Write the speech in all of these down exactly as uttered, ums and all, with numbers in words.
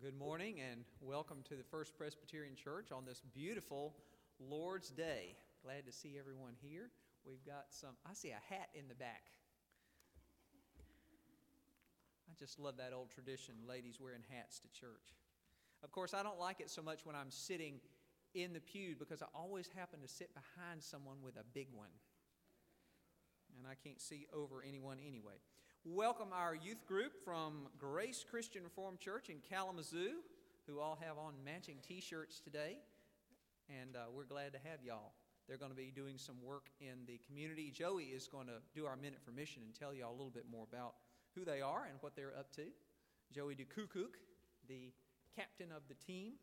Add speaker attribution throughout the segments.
Speaker 1: Good morning and welcome to the First Presbyterian Church on this beautiful Lord's Day. Glad to see everyone here. We've got some, I see a hat in the back. I just love that old tradition, ladies wearing hats to church. Of course, I don't like it so much when I'm sitting in the pew because I always happen to sit behind someone with a big one. And I can't see over anyone anyway. Welcome our youth group from Grace Christian Reformed Church in Kalamazoo, who all have on matching t-shirts today, and uh, we're glad to have y'all. They're going to be doing some work in the community. Joey is going to do our Minute for Mission and tell y'all a little bit more about who they are and what they're up to. Joey DeKukuk, the captain of the team.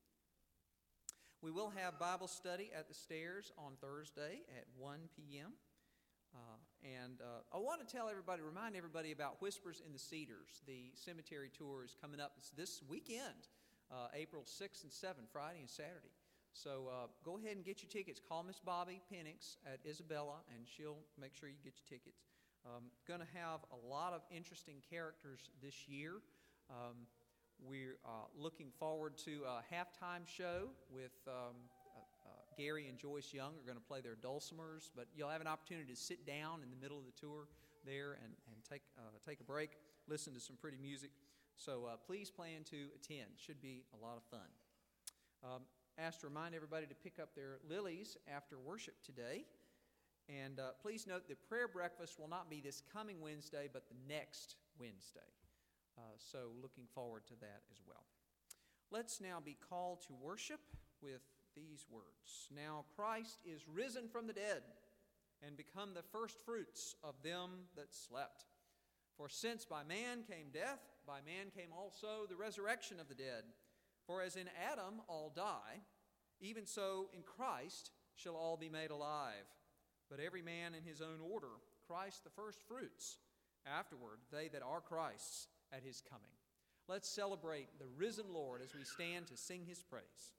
Speaker 1: We will have Bible study at the stairs on Thursday at one p.m., Uh, and uh, I want to tell everybody, remind everybody about Whispers in the Cedars. The cemetery tour is coming up it's this weekend, uh, April sixth and seventh, Friday and Saturday. So uh, go ahead and get your tickets. Call Miss Bobby Penix at Isabella, and she'll make sure you get your tickets. Um, going to have a lot of interesting characters this year. Um, we're uh, looking forward to a halftime show with Um, Uh, Gary and Joyce Young are going to play their dulcimers, but you'll have an opportunity to sit down in the middle of the tour there and, and take uh, take a break, listen to some pretty music. So uh, please plan to attend. Should be a lot of fun. Um, asked to remind everybody to pick up their lilies after worship today. And uh, please note that prayer breakfast will not be this coming Wednesday, but the next Wednesday. Uh, so looking forward to that as well. Let's now be called to worship with these words. Now Christ is risen from the dead and become the first fruits of them that slept. For since by man came death, by man came also the resurrection of the dead. For as in Adam all die, even so in Christ shall all be made alive. But every man in his own order, Christ the first fruits, afterward they that are Christ's at his coming. Let's celebrate the risen Lord as we stand to sing his praise.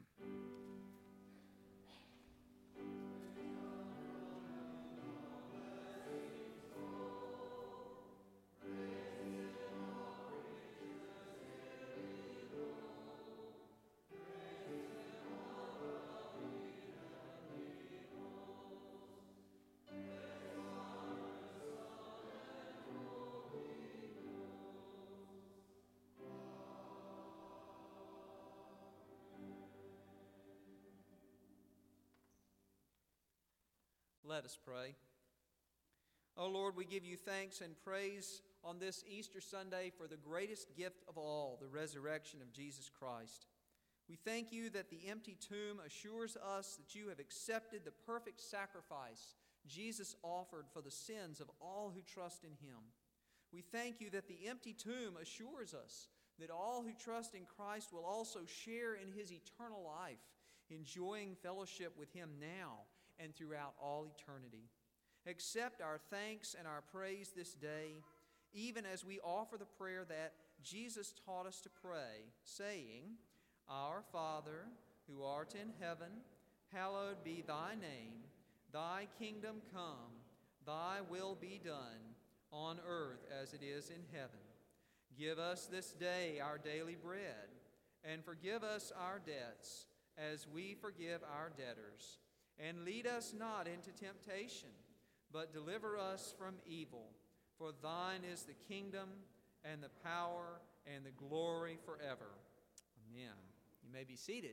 Speaker 1: Let us pray. Oh Lord, we give you thanks and praise on this Easter Sunday for the greatest gift of all, the resurrection of Jesus Christ. We thank you that the empty tomb assures us that you have accepted the perfect sacrifice Jesus offered for the sins of all who trust in him. We thank you that the empty tomb assures us that all who trust in Christ will also share in his eternal life, enjoying fellowship with him now and throughout all eternity. Accept our thanks and our praise this day, even as we offer the prayer that Jesus taught us to pray, saying, Our Father, who art in heaven, hallowed be thy name. Thy kingdom come, thy will be done, on earth as it is in heaven. Give us this day our daily bread, and forgive us our debts, as we forgive our debtors. And lead us not into temptation, but deliver us from evil. For thine is the kingdom, and the power, and the glory forever. Amen. You may be seated.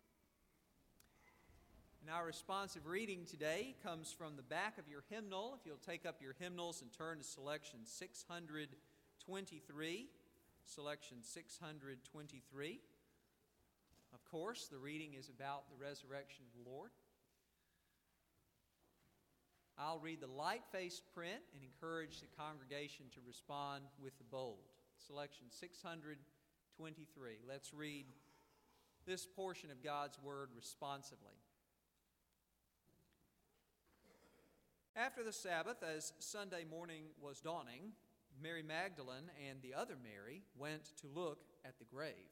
Speaker 1: And our responsive reading today comes from the back of your hymnal. If you'll take up your hymnals and turn to selection six hundred twenty-three. Selection six hundred twenty-three. Of course, the reading is about the resurrection of the Lord. I'll read the light-faced print and encourage the congregation to respond with the bold. Selection six hundred twenty-three. Let's read this portion of God's Word responsively. After the Sabbath, as Sunday morning was dawning, Mary Magdalene and the other Mary went to look at the grave.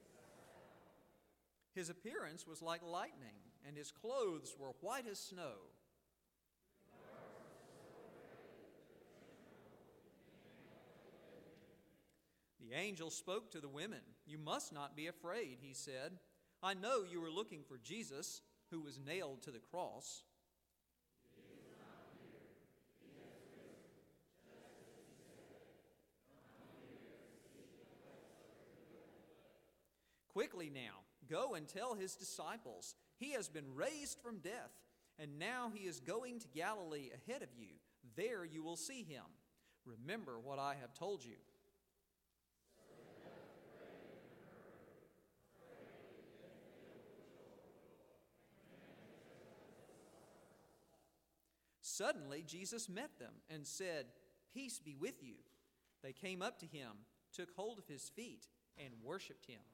Speaker 1: His appearance was like lightning, and his clothes were white as snow. The angel spoke to the women. "You must not be afraid," he said. "I know you are looking for Jesus, who was nailed to the cross. Quickly now, go and tell his disciples, he has been raised from death, and now he is going to Galilee ahead of you. There you will see him. Remember what I have told you." Suddenly Jesus met them and said, "Peace be with you." They came up to him, took hold of his feet, and worshipped him.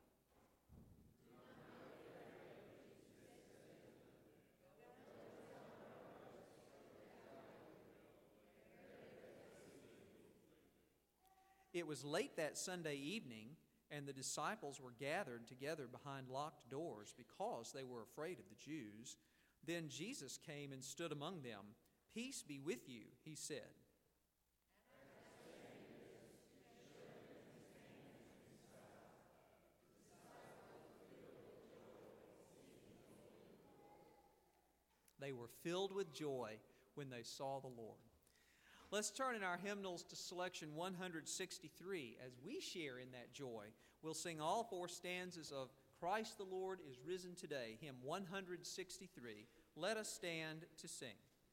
Speaker 1: It was late that Sunday evening, and the disciples were gathered together behind locked doors because they were afraid of the Jews. Then Jesus came and stood among them. "Peace be with you," he said. They were filled with joy when they saw the Lord. Let's turn in our hymnals to selection one hundred sixty-three. As we share in that joy, we'll sing all four stanzas of "Christ the Lord is Risen Today," hymn one hundred sixty-three. Let us stand to sing.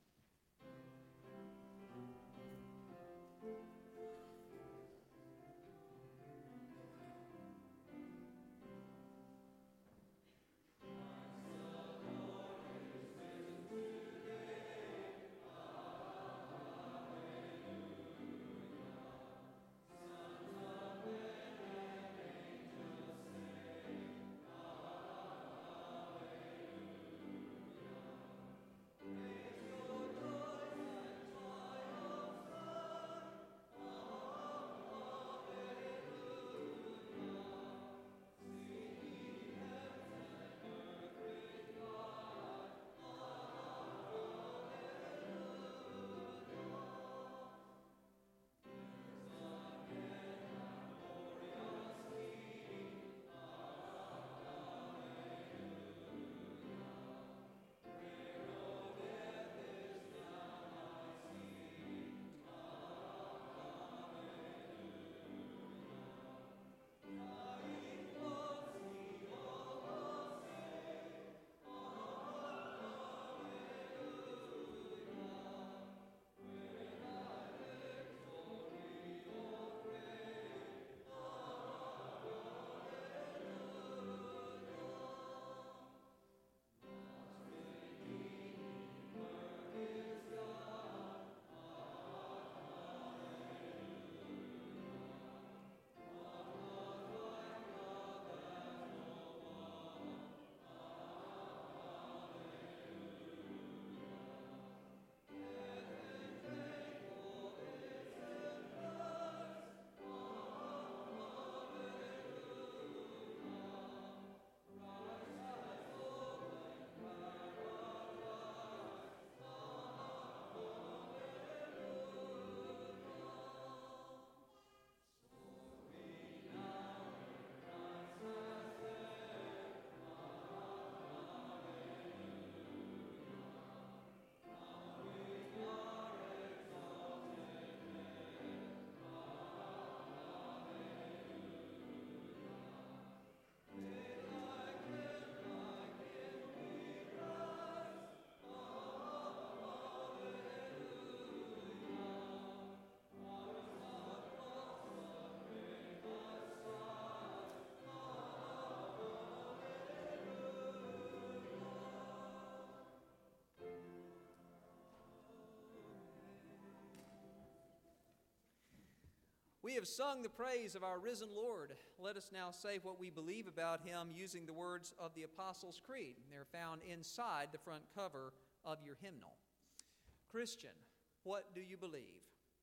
Speaker 1: We have sung the praise of our risen Lord. Let us now say what we believe about him using the words of the Apostles' Creed. They're found inside the front cover of your hymnal. Christian, what do you believe?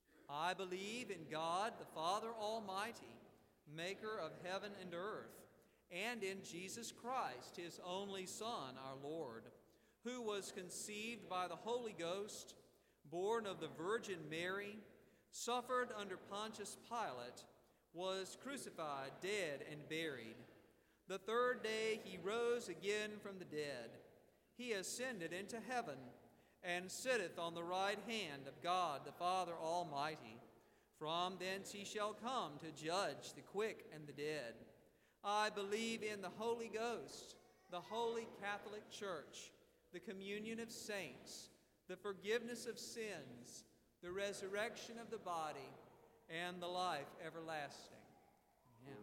Speaker 1: I believe in God, the Father Almighty, maker of heaven and earth, and in Jesus Christ, his only Son, our Lord, who was conceived by the Holy Ghost, born of the Virgin Mary, suffered under Pontius Pilate, was crucified, dead, and buried. The third day he rose again from the dead. He ascended into heaven and sitteth on the right hand of God the Father Almighty. From thence he shall come to judge the quick and the dead. I believe in the Holy Ghost, the Holy Catholic Church, the communion of saints, the forgiveness of sins, the resurrection of the body, and the life everlasting. Amen.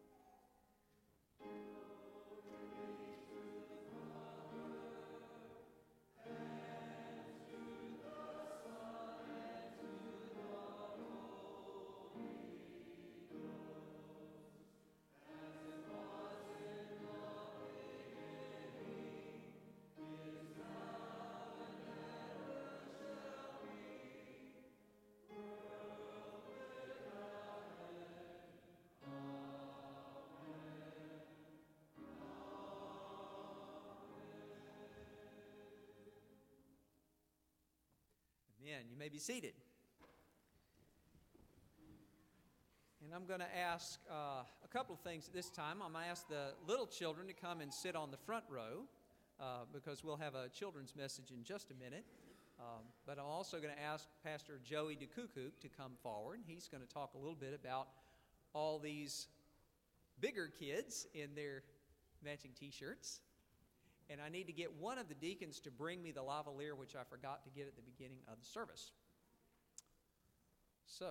Speaker 1: Amen. You may be seated. And I'm going to ask uh, a couple of things at this time. I'm going to ask the little children to come and sit on the front row uh, because we'll have a children's message in just a minute. Um, but I'm also going to ask Pastor Joey DeKukuk to come forward. He's going to talk a little bit about all these bigger kids in their matching T-shirts. And I need to get one of the deacons to bring me the lavalier, which I forgot to get at the beginning of the service. So,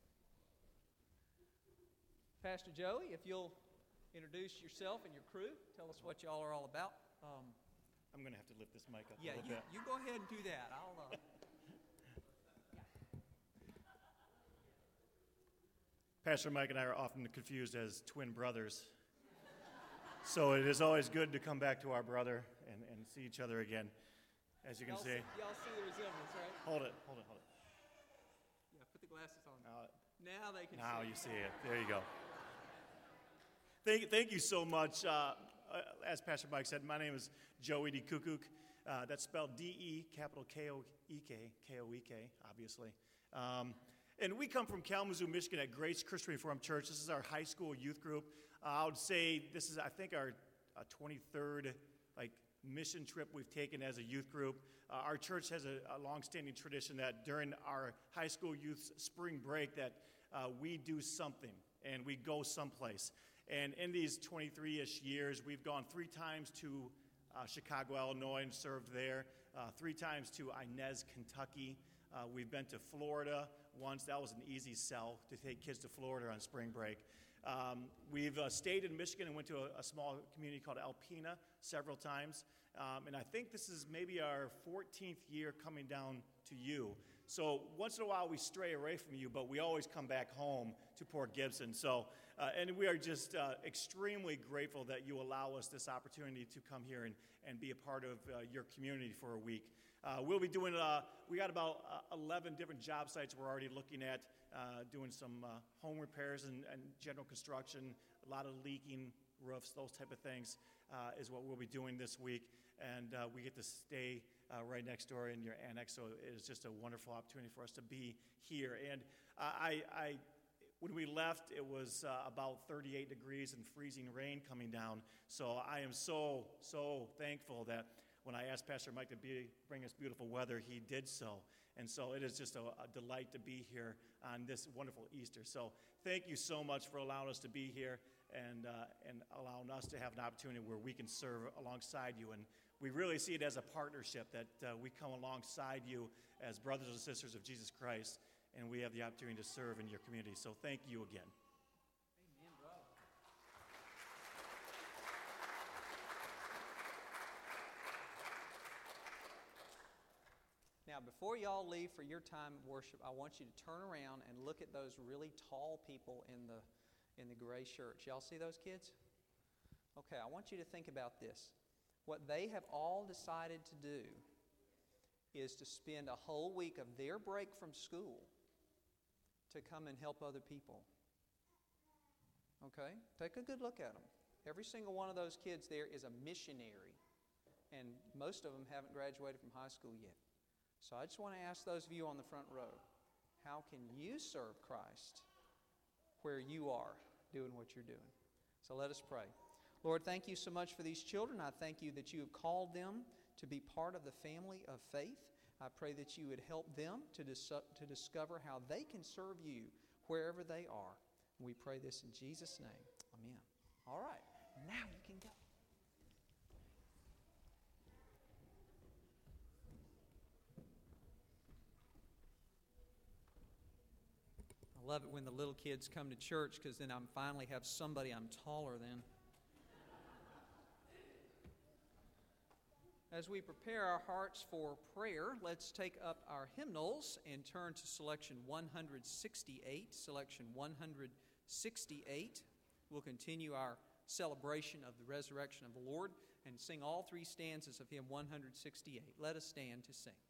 Speaker 1: Pastor Joey, if you'll introduce yourself and your crew, tell us what y'all are all about. Um,
Speaker 2: I'm going to have to lift this mic up
Speaker 1: yeah,
Speaker 2: a little
Speaker 1: you,
Speaker 2: bit.
Speaker 1: you go ahead and do that. I'll. Uh...
Speaker 2: Pastor Mike and I are often confused as twin brothers. So it is always good to come back to our brother and, and see each other again, as you can
Speaker 1: y'all
Speaker 2: see.
Speaker 1: see. Y'all see the resemblance, right?
Speaker 2: Hold it, hold it, hold it.
Speaker 1: Yeah, put the glasses on.
Speaker 2: Now,
Speaker 1: now they can
Speaker 2: now
Speaker 1: see.
Speaker 2: you see it. There you go. Thank, thank you so much. Uh, as Pastor Mike said, my name is Joey DeKukuk. Uh, that's spelled D E, capital K O E K, K O E K, obviously. Um, and we come from Kalamazoo, Michigan at Grace Christian Reformed Church. This is our high school youth group. Uh, I would say this is, I think, our uh, twenty-third like mission trip we've taken as a youth group. Uh, our church has a, a long-standing tradition that during our high school youth spring break that uh, we do something and we go someplace. And in these twenty-three-ish years, we've gone three times to uh, Chicago, Illinois, and served there. Uh, three times to Inez, Kentucky. Uh, we've been to Florida once. That was an easy sell to take kids to Florida on spring break. Um, we've uh, stayed in Michigan and went to a, a small community called Alpena several times. Um, and I think this is maybe our fourteenth year coming down to you. So once in a while we stray away from you, but we always come back home to Port Gibson. So, uh, and we are just uh, extremely grateful that you allow us this opportunity to come here and, and be a part of uh, your community for a week. Uh, we'll be doing, uh, we got about uh, eleven different job sites we're already looking at, uh, doing some uh, home repairs and, and general construction, a lot of leaking roofs, those type of things uh, is what we'll be doing this week. And uh, we get to stay uh, right next door in your annex, so it is just a wonderful opportunity for us to be here. And uh, I, I, when we left, it was uh, about thirty-eight degrees and freezing rain coming down. So I am so, so thankful that when I asked Pastor Mike to be, bring us beautiful weather, he did so. And so it is just a, a delight to be here on this wonderful Easter. So thank you so much for allowing us to be here and, uh, and allowing us to have an opportunity where we can serve alongside you. And we really see it as a partnership that uh, we come alongside you as brothers and sisters of Jesus Christ, and we have the opportunity to serve in your community. So thank you again.
Speaker 1: Amen, bro. Now, before y'all leave for your time of worship, I want you to turn around and look at those really tall people in the in the gray shirts. Y'all see those kids? Okay, I want you to think about this. What they have all decided to do is to spend a whole week of their break from school to come and help other people. Okay? Take a good look at them. Every single one of those kids there is a missionary, and most of them haven't graduated from high school yet. So I just want to ask those of you on the front row, how can you serve Christ where you are doing what you're doing. So let us pray. Lord, thank you so much for these children. I thank you that you have called them to be part of the family of faith. I pray that you would help them to, dis- to discover how they can serve you wherever they are. We pray this in Jesus' name. Amen. All right, now you can go. I love it when the little kids come to church, because then I finally have somebody I'm taller than. As we prepare our hearts for prayer, let's take up our hymnals and turn to selection one sixty-eight. Selection one sixty-eight. We'll continue our celebration of the resurrection of the Lord and sing all three stanzas of hymn one sixty-eight. Let us stand to sing.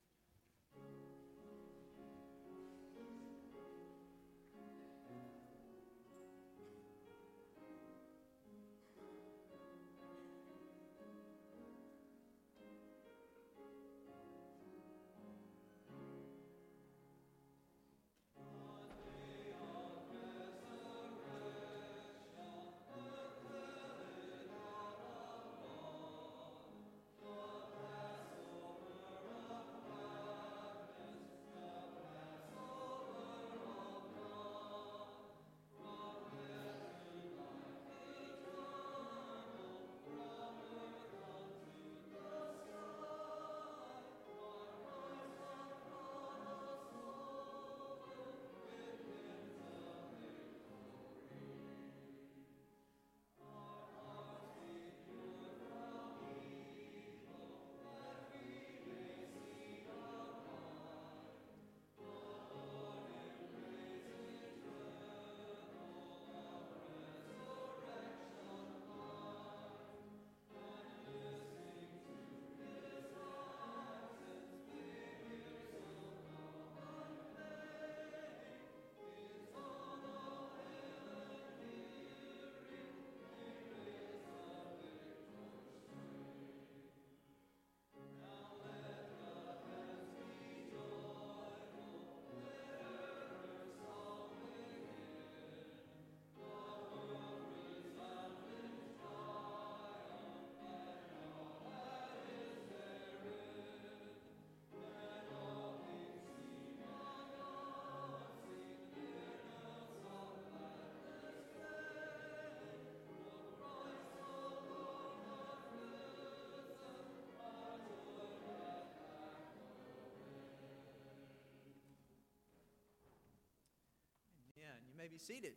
Speaker 1: You may be seated.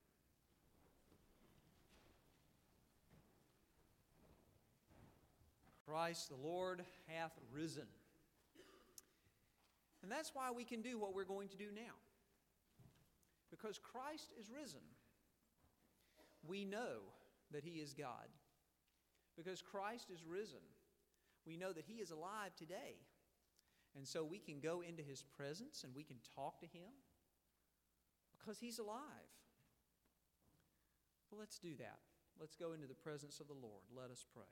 Speaker 1: Christ the Lord hath risen. And that's why we can do what we're going to do now. Because Christ is risen. We know that He is God. Because Christ is risen, we know that He is alive today. And so we can go into His presence and we can talk to Him because He's alive. Well, let's do that. Let's go into the presence of the Lord. Let us pray.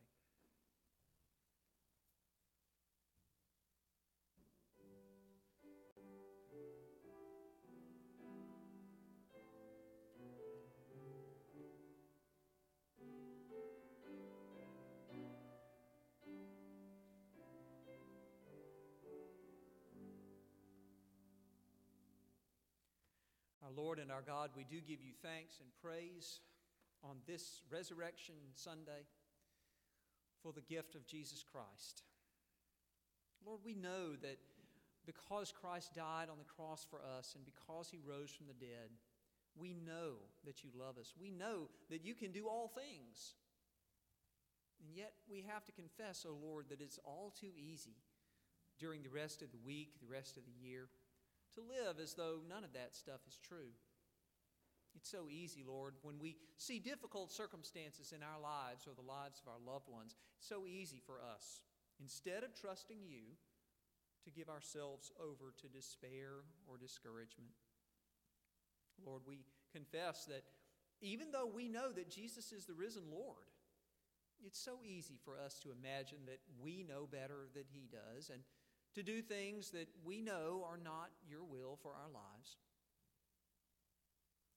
Speaker 1: Our Lord and our God, we do give you thanks and praise on this Resurrection Sunday for the gift of Jesus Christ. Lord, we know that because Christ died on the cross for us and because He rose from the dead, we know that you love us. We know that you can do all things. And yet we have to confess, O Lord, that it's all too easy during the rest of the week, the rest of the year, to live as though none of that stuff is true. It's so easy, Lord, when we see difficult circumstances in our lives or the lives of our loved ones, it's so easy for us, instead of trusting you, to give ourselves over to despair or discouragement. Lord, we confess that even though we know that Jesus is the risen Lord, it's so easy for us to imagine that we know better than He does and to do things that we know are not your will for our lives.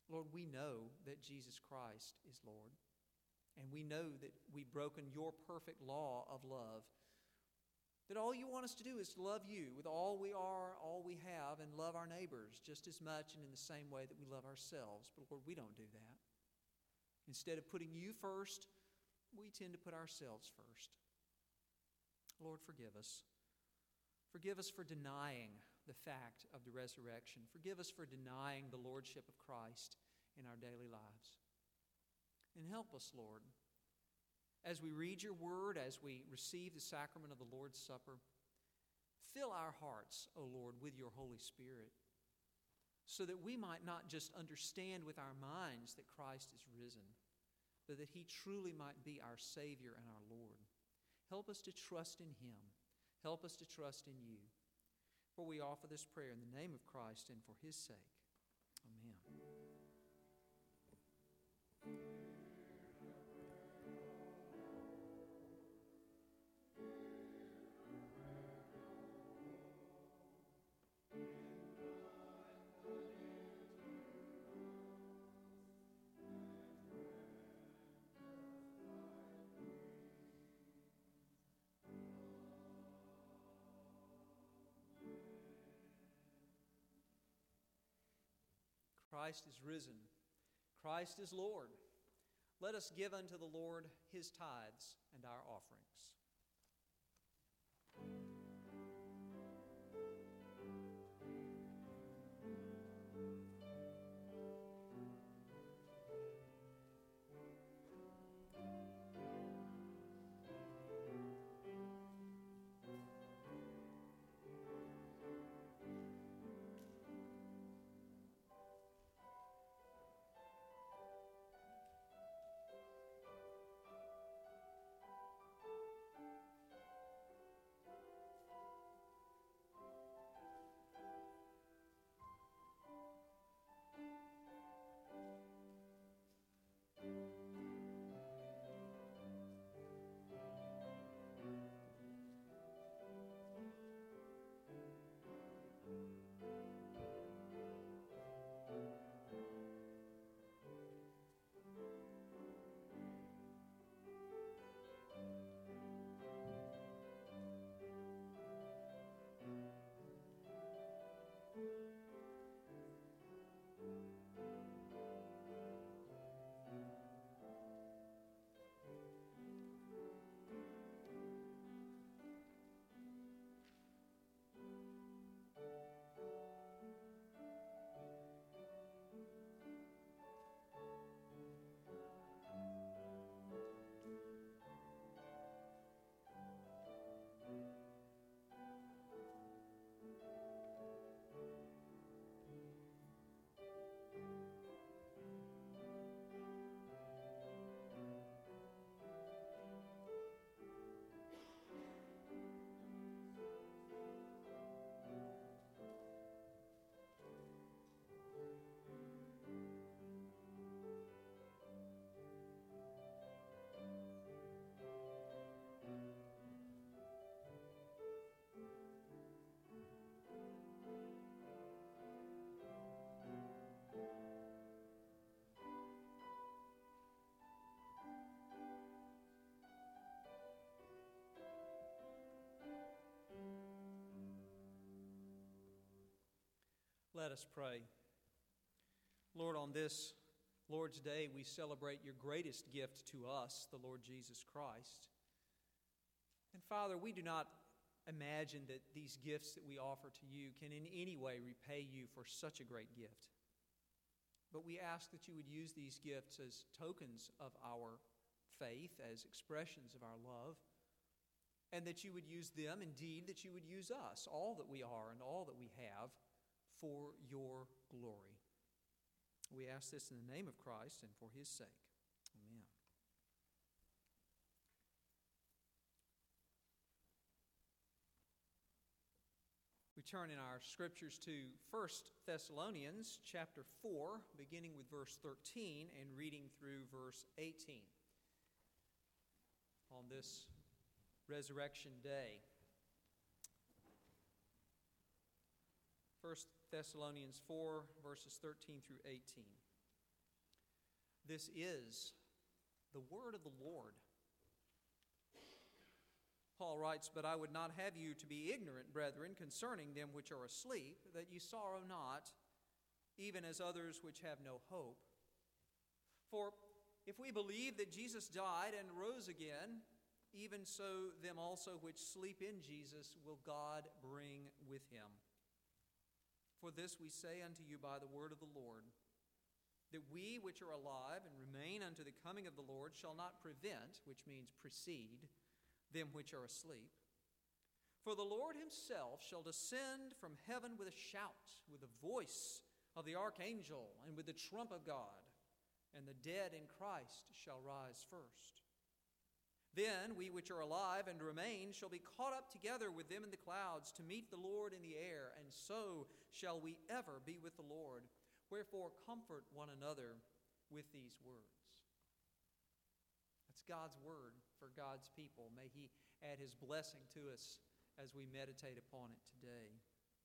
Speaker 1: Lord, we know that Jesus Christ is Lord, and we know that we've broken your perfect law of love, that all you want us to do is to love you with all we are, all we have, and love our neighbors just as much and in the same way that we love ourselves. But Lord, we don't do that. Instead of putting you first, we tend to put ourselves first. Lord, forgive us. Forgive us for denying the fact of the resurrection. Forgive us for denying the lordship of Christ in our daily lives. And help us, Lord, as we read your word, as we receive the sacrament of the Lord's Supper, fill our hearts, O Lord, with your Holy Spirit, so that we might not just understand with our minds that Christ is risen, but that he truly might be our Savior and our Lord. Help us to trust in him. Help us to trust in you. For we offer this prayer in the name of Christ and for his sake. Amen. Christ is risen. Christ is Lord. Let us give unto the Lord his tithes and our offerings. Let us pray. Lord, on this Lord's Day, we celebrate your greatest gift to us, the Lord Jesus Christ. And Father, we do not imagine that these gifts that we offer to you can in any way repay you for such a great gift. But we ask that you would use these gifts as tokens of our faith, as expressions of our love, and that you would use them, indeed, that you would use us, all that we are and all that we have, for your glory. We ask this in the name of Christ and for his sake. Amen. We turn in our scriptures to First Thessalonians chapter four, beginning with verse thirteen and reading through verse eighteen. On this Resurrection Day. First Thessalonians four, verses thirteen through eighteen. This is the word of the Lord. Paul writes, "But I would not have you to be ignorant, brethren, concerning them which are asleep, that ye sorrow not, even as others which have no hope. For if we believe that Jesus died and rose again, even so them also which sleep in Jesus will God bring with him. For this we say unto you by the word of the Lord, that we which are alive and remain unto the coming of the Lord shall not prevent," which means precede, "them which are asleep. For the Lord himself shall descend from heaven with a shout, with the voice of the archangel, and with the trump of God, and the dead in Christ shall rise first. Then we which are alive and remain shall be caught up together with them in the clouds to meet the Lord in the air, and so shall we ever be with the Lord. Wherefore comfort one another with these words." That's God's word for God's people. May he add his blessing to us as we meditate upon it today.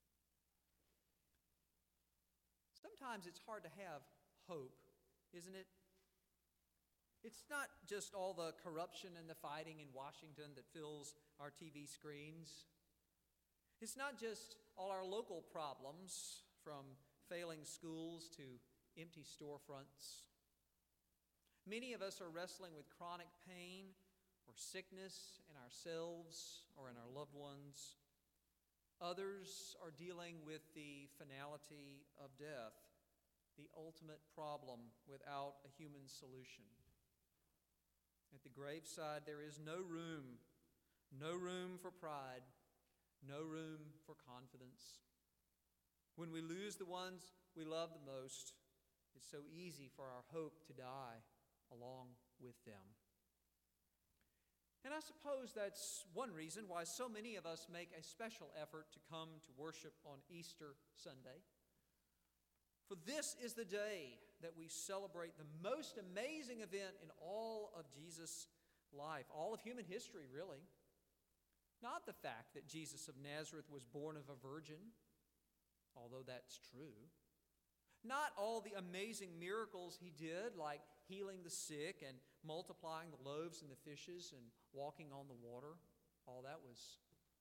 Speaker 1: Sometimes it's hard to have hope, isn't it? It's not just all the corruption and the fighting in Washington that fills our T V screens. It's not just all our local problems, from failing schools to empty storefronts. Many of us are wrestling with chronic pain or sickness in ourselves or in our loved ones. Others are dealing with the finality of death, the ultimate problem without a human solution. At the graveside, there is no room, no room for pride, no room for confidence. When we lose the ones we love the most, it's so easy for our hope to die along with them. And I suppose that's one reason why so many of us make a special effort to come to worship on Easter Sunday. For this is the day that we celebrate the most amazing event in all of Jesus' life, all of human history, really. Not the fact that Jesus of Nazareth was born of a virgin, although that's true. Not all the amazing miracles he did, like healing the sick and multiplying the loaves and the fishes and walking on the water. All that was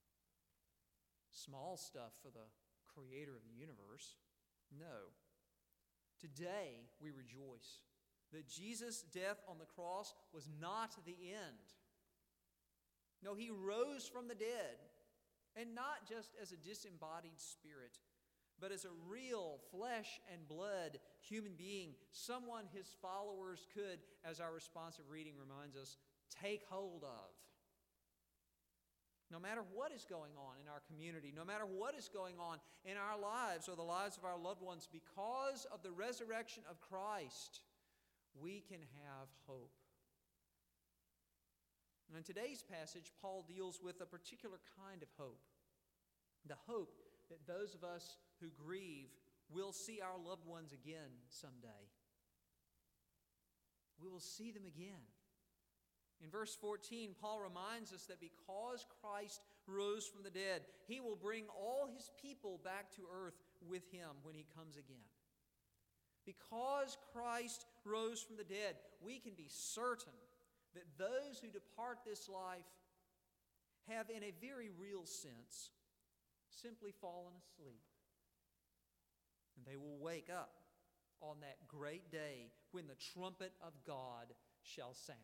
Speaker 1: small stuff for the creator of the universe. No. Today we rejoice that Jesus' death on the cross was not the end. No, he rose from the dead, and not just as a disembodied spirit, but as a real flesh and blood human being, someone his followers could, as our responsive reading reminds us, take hold of. No matter what is going on in our community, no matter what is going on in our lives or the lives of our loved ones, because of the resurrection of Christ, we can have hope. And in today's passage, Paul deals with a particular kind of hope. The hope that those of us who grieve will see our loved ones again someday. We will see them again. In verse fourteen, Paul reminds us that because Christ rose from the dead, he will bring all his people back to earth with him when he comes again. Because Christ rose from the dead, we can be certain that those who depart this life have, in a very real sense, simply fallen asleep. And they will wake up on that great day when the trumpet of God shall sound.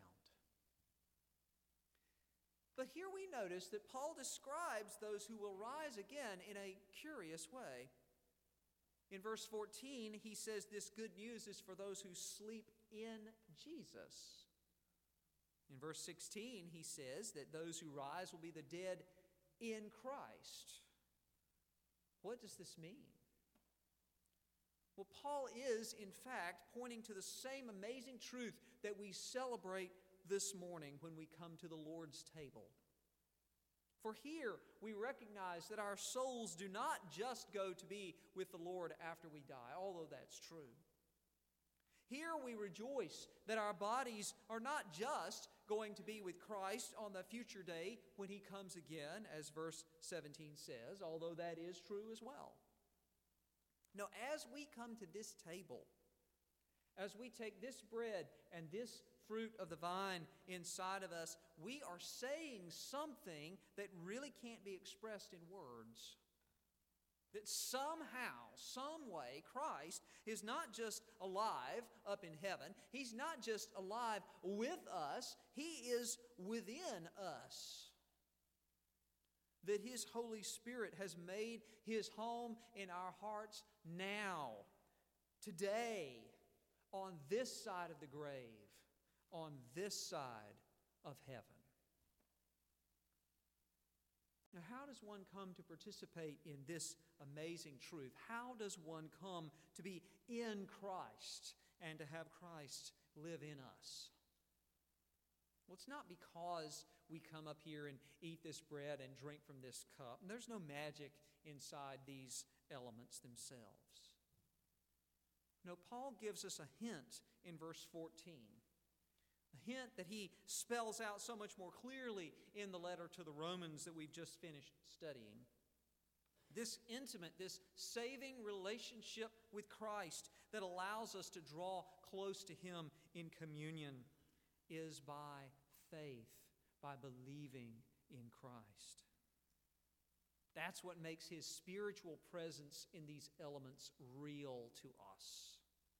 Speaker 1: But here we notice that Paul describes those who will rise again in a curious way. In verse fourteen, he says this good news is for those who sleep in Jesus. In verse sixteen, he says that those who rise will be the dead in Christ. What does this mean? Well, Paul is, in fact, pointing to the same amazing truth that we celebrate this morning when we come to the Lord's table. For here we recognize that our souls do not just go to be with the Lord after we die, although that's true. Here we rejoice that our bodies are not just going to be with Christ on the future day when he comes again, as verse seventeen says, although that is true as well. No, as we come to this table, as we take this bread and this fruit of the vine inside of us, we are saying something that really can't be expressed in words. That somehow, some way, Christ is not just alive up in heaven. He's not just alive with us. He is within us. That His Holy Spirit has made His home in our hearts now, today, on this side of the grave, on this side of heaven. Now, how does one come to participate in this amazing truth? How does one come to be in Christ and to have Christ live in us? Well, it's not because we come up here and eat this bread and drink from this cup. There's no magic inside these elements themselves. No, Paul gives us a hint in verse fourteen. A hint that he spells out so much more clearly in the letter to the Romans that we've just finished studying. This intimate, this saving relationship with Christ that allows us to draw close to Him in communion is by faith, by believing in Christ. That's what makes His spiritual presence in these elements real to us.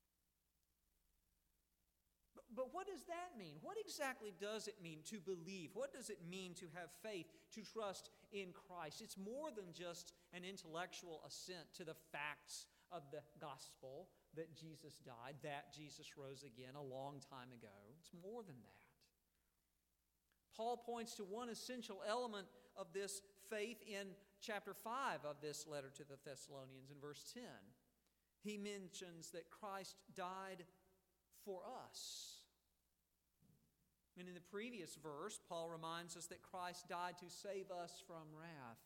Speaker 1: But, but what does that mean? What exactly does it mean to believe? What does it mean to have faith, to trust in Christ? It's more than just an intellectual assent to the facts of the gospel that Jesus died, that Jesus rose again a long time ago. It's more than that. Paul points to one essential element of this faith in chapter five of this letter to the Thessalonians in verse ten. He mentions that Christ died for us. And in the previous verse, Paul reminds us that Christ died to save us from wrath.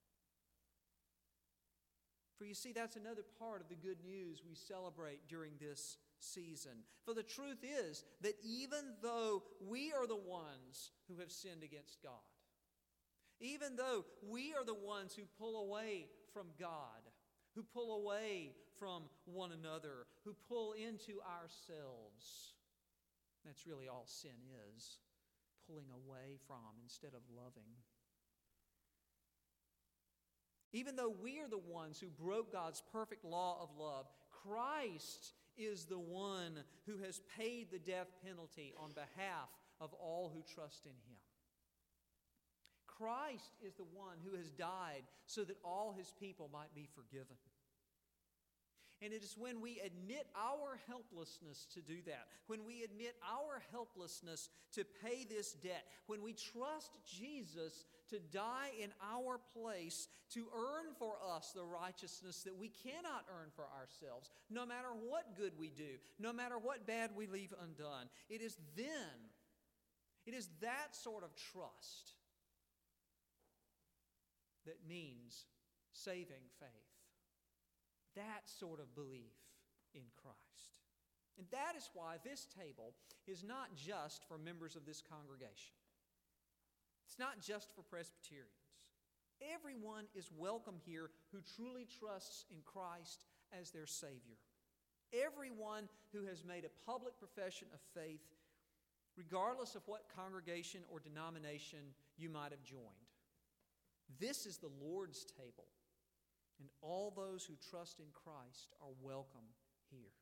Speaker 1: For you see, that's another part of the good news we celebrate during this season. For the truth is that even though we are the ones who have sinned against God, even though we are the ones who pull away from God, who pull away from one another, who pull into ourselves, that's really all sin is, pulling away from instead of loving. Even though we are the ones who broke God's perfect law of love, Christ is the one who has paid the death penalty on behalf of all who trust in Him. Christ is the one who has died so that all His people might be forgiven. And it is when we admit our helplessness to do that, when we admit our helplessness to pay this debt, when we trust Jesus to die in our place, to earn for us the righteousness that we cannot earn for ourselves, no matter what good we do, no matter what bad we leave undone. It is then, it is that sort of trust that means saving faith. That sort of belief in Christ. And that is why this table is not just for members of this congregation. It's not just for Presbyterians. Everyone is welcome here who truly trusts in Christ as their Savior. Everyone who has made a public profession of faith, regardless of what congregation or denomination you might have joined. This is the Lord's table. And all those who trust in Christ are welcome here.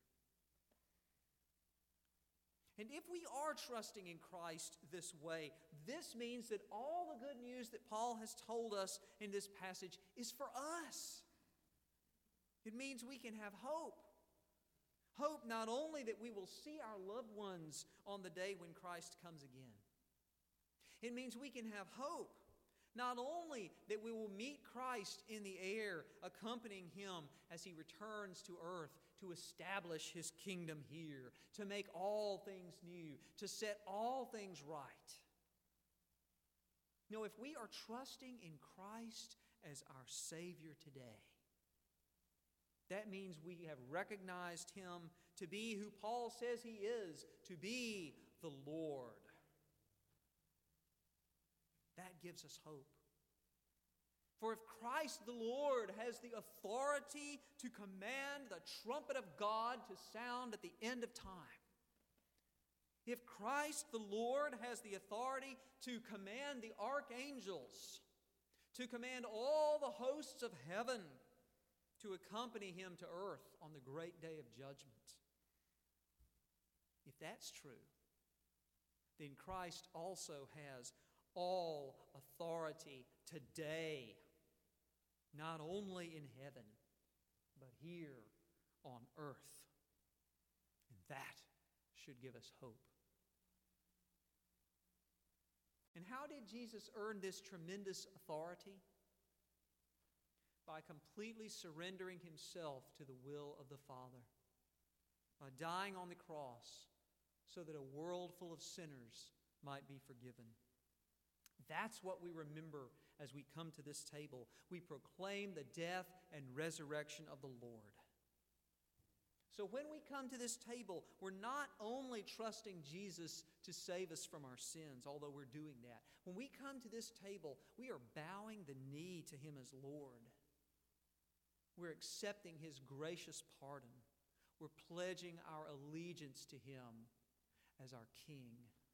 Speaker 1: And if we are trusting in Christ this way, this means that all the good news that Paul has told us in this passage is for us. It means we can have hope. Hope not only that we will see our loved ones on the day when Christ comes again. It means we can have hope. Not only that we will meet Christ in the air, accompanying Him as He returns to earth to establish His kingdom here, to make all things new, to set all things right. No, if we are trusting in Christ as our Savior today, that means we have recognized Him to be who Paul says He is, to be the Lord. That gives us hope. For if Christ the Lord has the authority to command the trumpet of God to sound at the end of time, if Christ the Lord has the authority to command the archangels, to command all the hosts of heaven to accompany him to earth on the great day of judgment, if that's true, then Christ also has all authority today, not only in heaven, but here on earth. And that should give us hope. And how did Jesus earn this tremendous authority? By completely surrendering himself to the will of the Father, by dying on the cross so that a world full of sinners might be forgiven. That's what we remember as we come to this table. We proclaim the death and resurrection of the Lord. So when we come to this table, we're not only trusting Jesus to save us from our sins, although we're doing that. When we come to this table, we are bowing the knee to him as Lord. We're accepting his gracious pardon. We're pledging our allegiance to him as our King.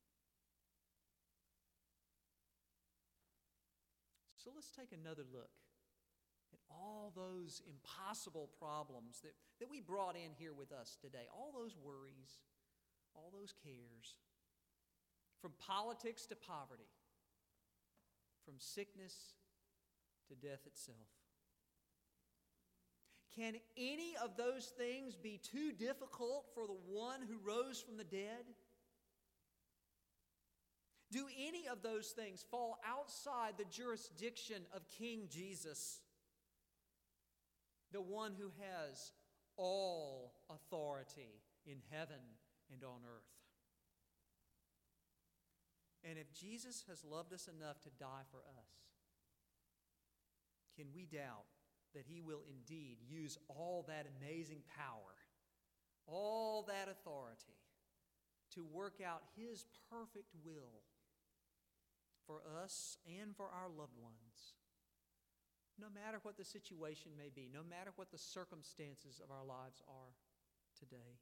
Speaker 1: So let's take another look at all those impossible problems that, that we brought in here with us today. All those worries, all those cares, from politics to poverty, from sickness to death itself. Can any of those things be too difficult for the one who rose from the dead? Do any of those things fall outside the jurisdiction of King Jesus, the one who has all authority in heaven and on earth? And if Jesus has loved us enough to die for us, can we doubt that he will indeed use all that amazing power, all that authority, to work out his perfect will for us and for our loved ones, no matter what the situation may be, no matter what the circumstances of our lives are today?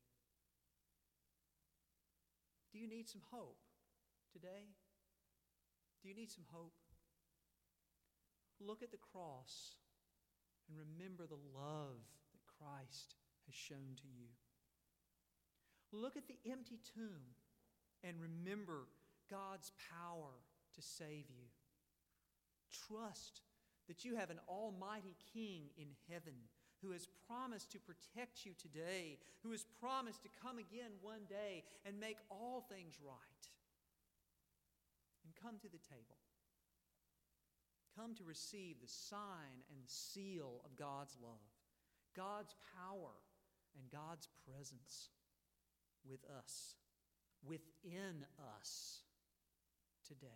Speaker 1: Do you need some hope today? Do you need some hope? Look at the cross and remember the love that Christ has shown to you. Look at the empty tomb and remember God's power to save you. Trust that you have an almighty King in heaven who has promised to protect you today, who has promised to come again one day and make all things right. And come to the table. Come to receive the sign and seal of God's love, God's power, and God's presence with us, within us today.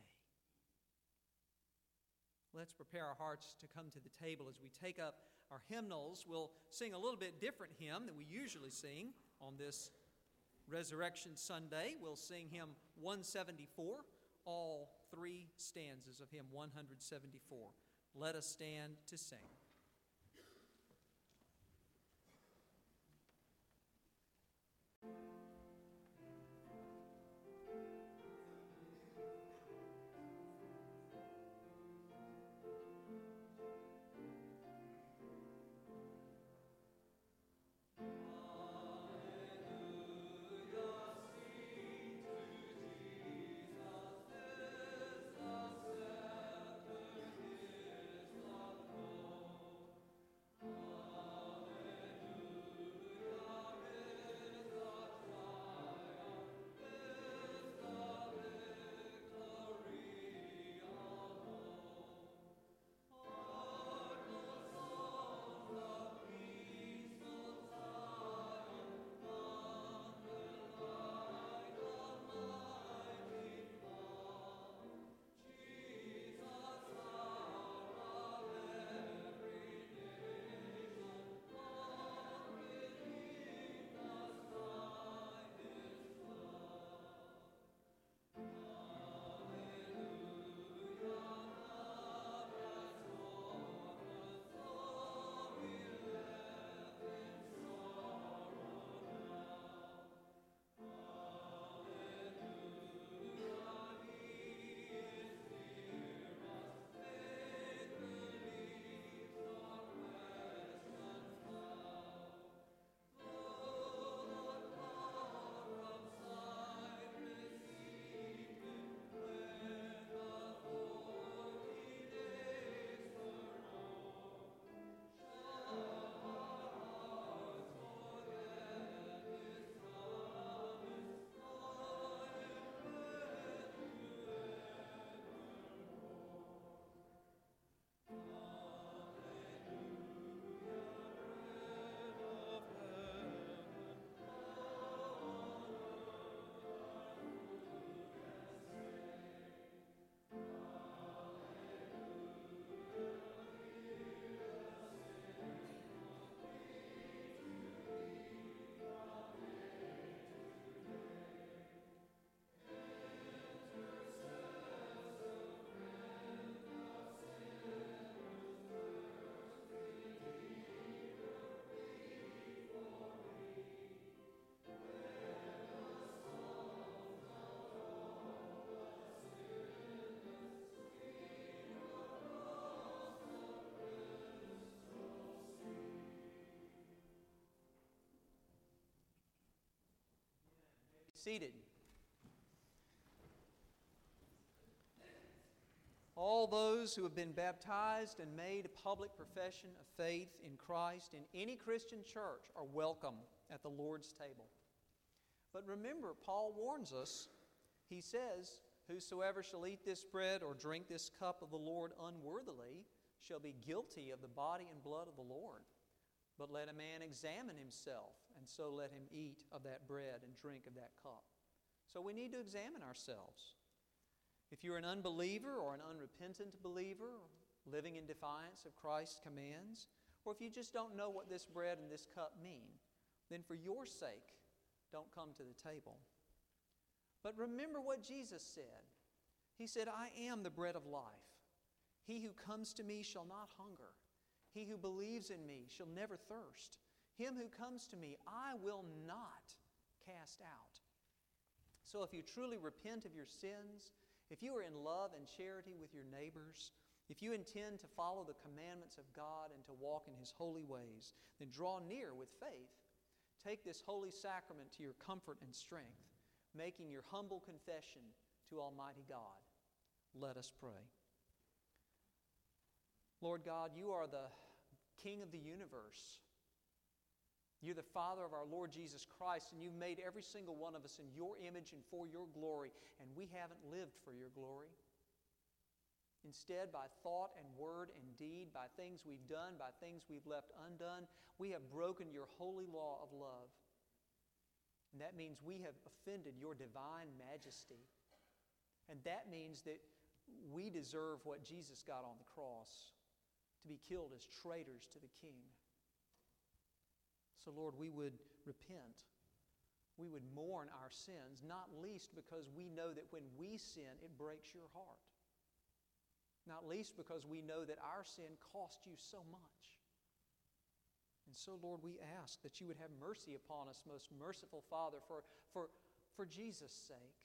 Speaker 1: Let's prepare our hearts to come to the table. As we take up our hymnals, we'll sing a little bit different hymn than we usually sing on this Resurrection Sunday. We'll sing hymn one seventy-four, all three stanzas of hymn one seventy-four. Let us stand to sing. seated. All those who have been baptized and made a public profession of faith in Christ in any Christian church are welcome at the Lord's table. But remember, Paul warns us. He says, "Whosoever shall eat this bread or drink this cup of the Lord unworthily shall be guilty of the body and blood of the Lord. But let a man examine himself, and so let him eat of that bread and drink of that cup." So we need to examine ourselves. If you're an unbeliever or an unrepentant believer, living in defiance of Christ's commands, or if you just don't know what this bread and this cup mean, then for your sake, don't come to the table. But remember what Jesus said. He said, "I am the bread of life. He who comes to me shall not hunger. He who believes in me shall never thirst. Him who comes to me I will not cast out." So if you truly repent of your sins, if you are in love and charity with your neighbors, if you intend to follow the commandments of God and to walk in His holy ways, then draw near with faith. Take this holy sacrament to your comfort and strength, making your humble confession to Almighty God. Let us pray. Lord God, You are the King of the universe. You're the Father of our Lord Jesus Christ, and You've made every single one of us in Your image and for Your glory, and we haven't lived for Your glory. Instead, by thought and word and deed, by things we've done, by things we've left undone, we have broken Your holy law of love. And that means we have offended Your divine majesty. And that means that we deserve what Jesus got on the cross, to be killed as traitors to the King. So, Lord, we would repent. We would mourn our sins, not least because we know that when we sin, it breaks Your heart. Not least because we know that our sin cost You so much. And so, Lord, we ask that You would have mercy upon us, most merciful Father, for, for, for Jesus' sake.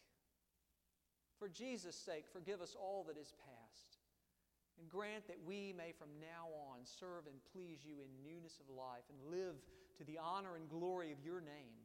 Speaker 1: For Jesus' sake, forgive us all that is past. And grant that we may from now on serve and please You in newness of life and live to the honor and glory of Your name.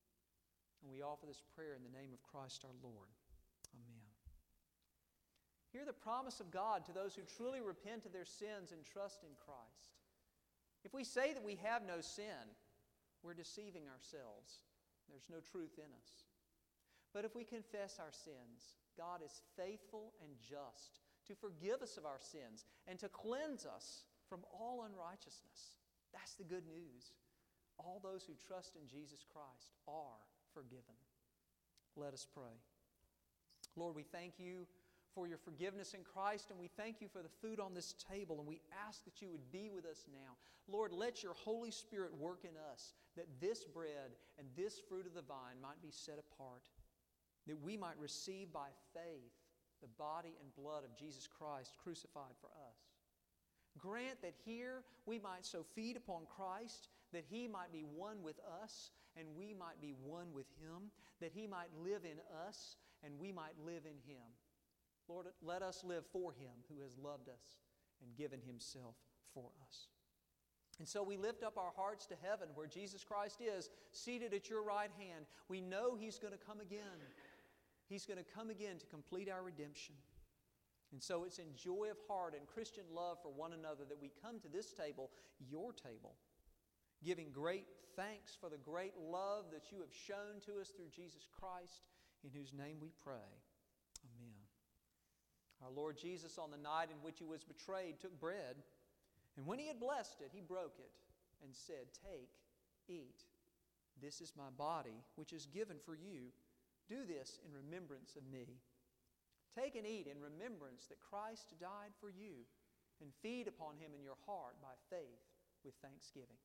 Speaker 1: And we offer this prayer in the name of Christ our Lord. Amen. Hear the promise of God to those who truly repent of their sins and trust in Christ. If we say that we have no sin, we're deceiving ourselves. There's no truth in us. But if we confess our sins, God is faithful and just to forgive us of our sins and to cleanse us from all unrighteousness. That's the good news. All those who trust in Jesus Christ are forgiven. Let us pray. Lord, we thank You for Your forgiveness in Christ, and we thank You for the food on this table, and we ask that You would be with us now. Lord, let Your Holy Spirit work in us, that this bread and this fruit of the vine might be set apart, that we might receive by faith the body and blood of Jesus Christ crucified for us. Grant that here we might so feed upon Christ that He might be one with us and we might be one with Him, that He might live in us and we might live in Him. Lord, let us live for Him who has loved us and given Himself for us. And so we lift up our hearts to heaven where Jesus Christ is, seated at Your right hand. We know He's going to come again. He's going to come again to complete our redemption. And so it's in joy of heart and Christian love for one another that we come to this table, Your table, giving great thanks for the great love that You have shown to us through Jesus Christ, in whose name we pray. Amen. Our Lord Jesus, on the night in which He was betrayed, took bread, and when He had blessed it, He broke it and said, "Take, eat. This is My body, which is given for you. Do this in remembrance of Me." Take and eat in remembrance that Christ died for you, and feed upon Him in your heart by faith with thanksgiving.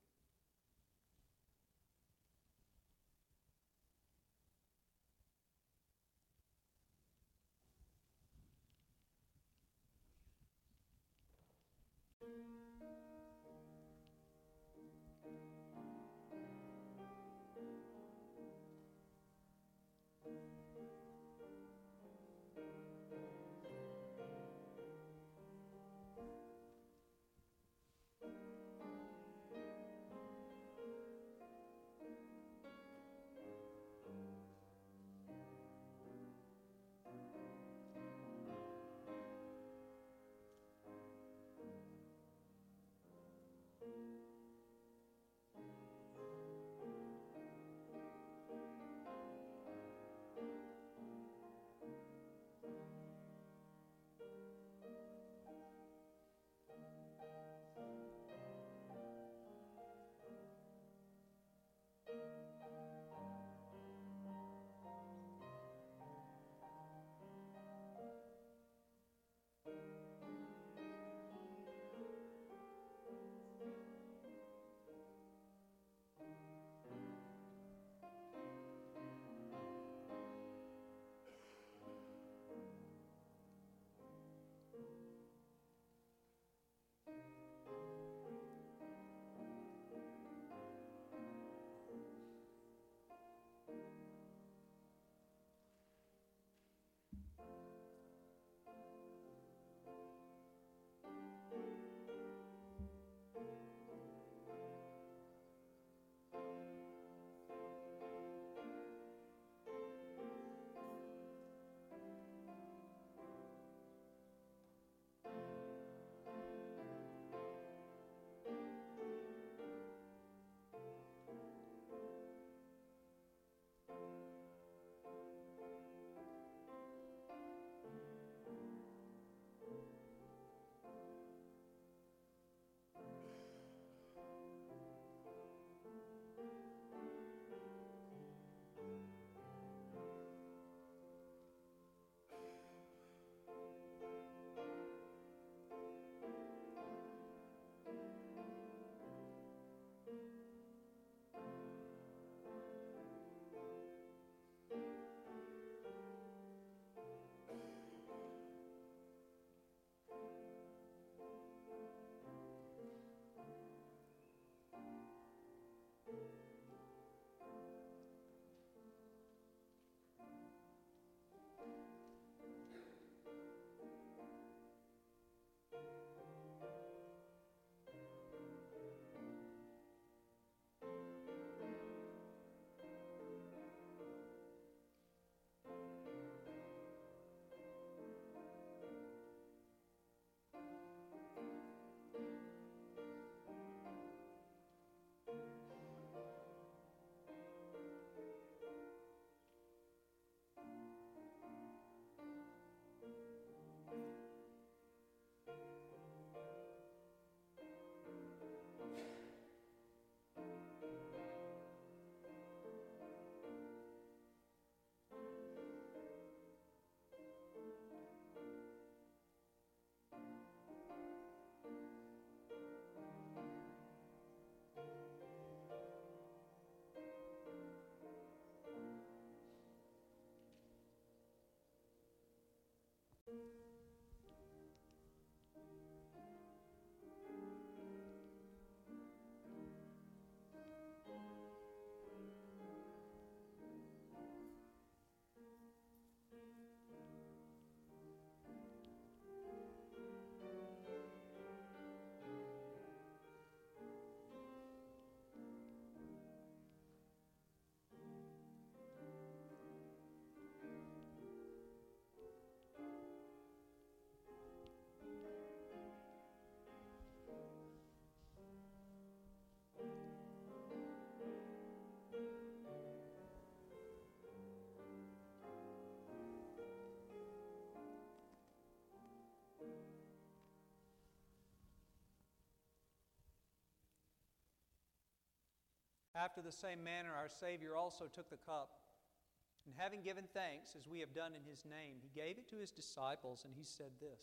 Speaker 1: After the same manner, our Savior also took the cup, and having given thanks, as we have done in His name, He gave it to His disciples, and He said this,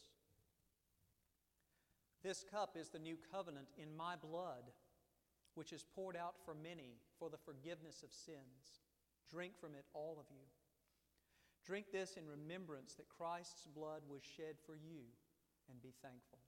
Speaker 1: "This cup is the new covenant in my blood, which is poured out for many for the forgiveness of sins. Drink from it, all of you. Drink this in remembrance that Christ's blood was shed for you, and be thankful."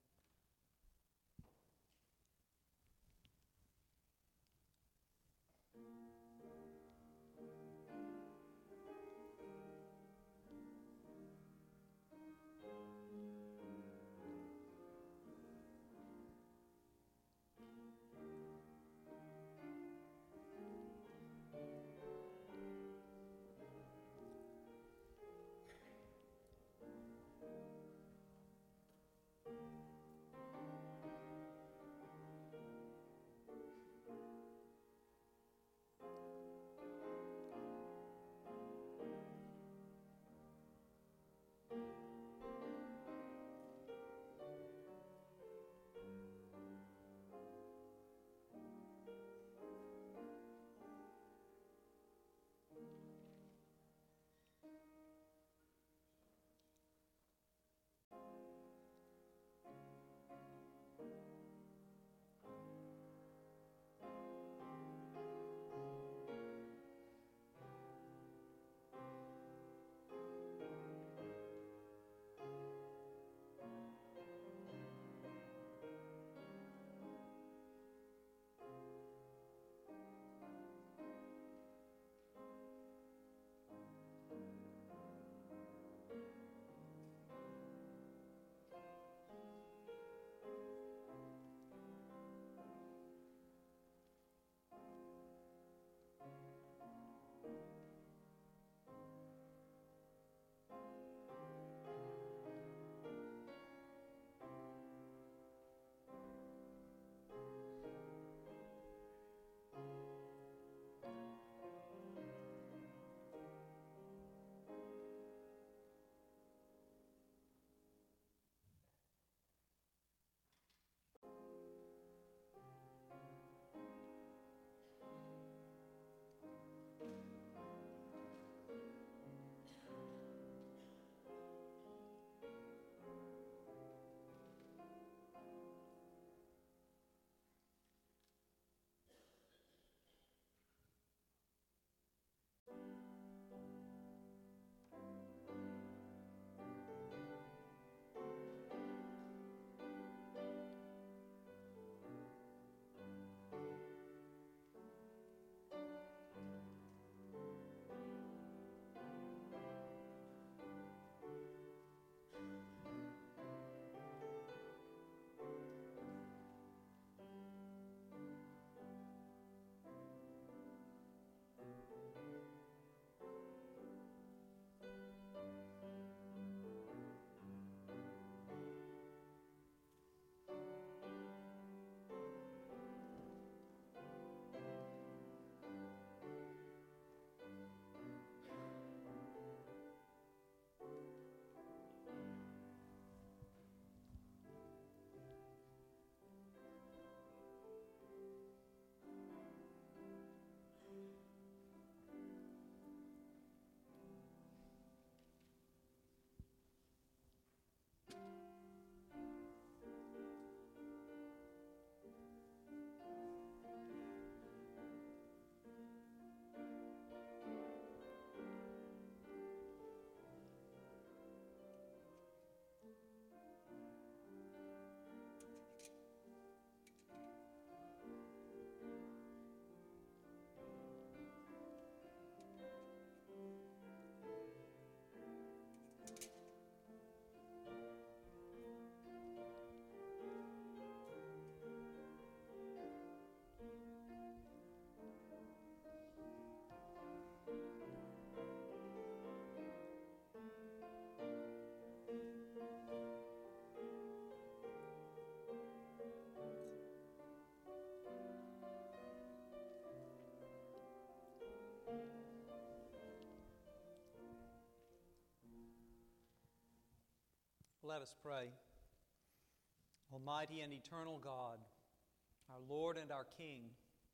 Speaker 1: Let us pray. Almighty and eternal God, our Lord and our King,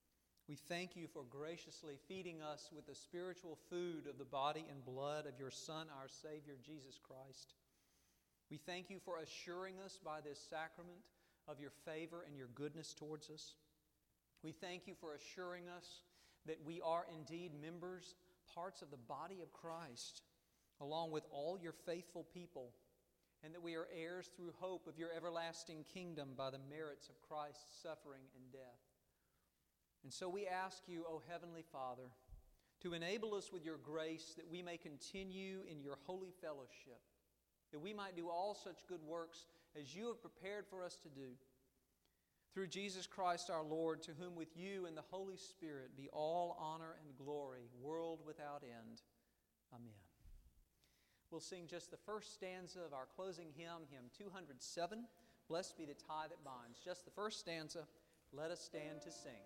Speaker 1: We thank you for graciously feeding us with the spiritual food of the body and blood of your Son, our Savior, Jesus Christ. We thank you for assuring us by this sacrament of your favor and your goodness towards us. We thank you for assuring us that we are indeed members, parts of the body of Christ, along with all your faithful people, and that we are heirs through hope of your everlasting kingdom by the merits of Christ's suffering and death. And so we ask you, O Heavenly Father, to enable us with your grace that we may continue in your holy fellowship, that we might do all such good works as you have prepared for us to do. Through Jesus Christ our Lord, to whom with you and the Holy Spirit be all honor and glory, world without end. Amen. We'll sing just the first stanza of our closing hymn, hymn two hundred seven, Blessed be the tie that binds. Just the first stanza. Let us stand to sing.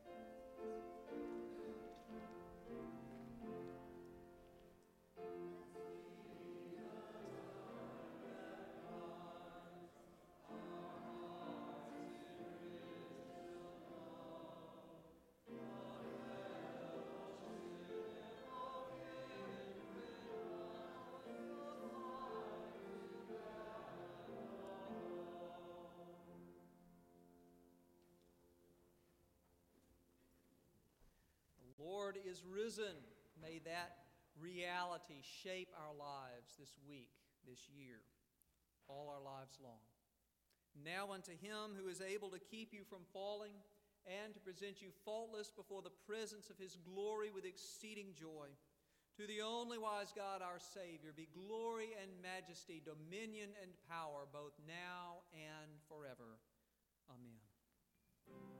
Speaker 1: Lord is risen. May that reality shape our lives this week, this year, all our lives long. Now unto Him who is able to keep you from falling and to present you faultless before the presence of His glory with exceeding joy, to the only wise God our Savior, be glory and majesty, dominion and power, both now and forever. Amen.